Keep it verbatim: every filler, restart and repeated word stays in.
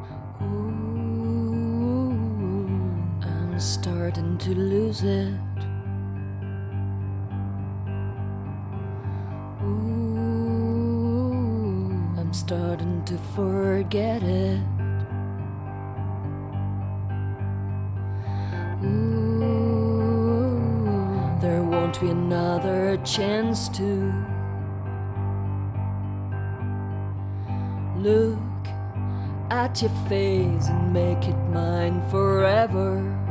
Ooh, I'm starting to lose it. Ooh, I'm starting to forget it. Ooh, there won't be another chance to look at your face and make it mine forever.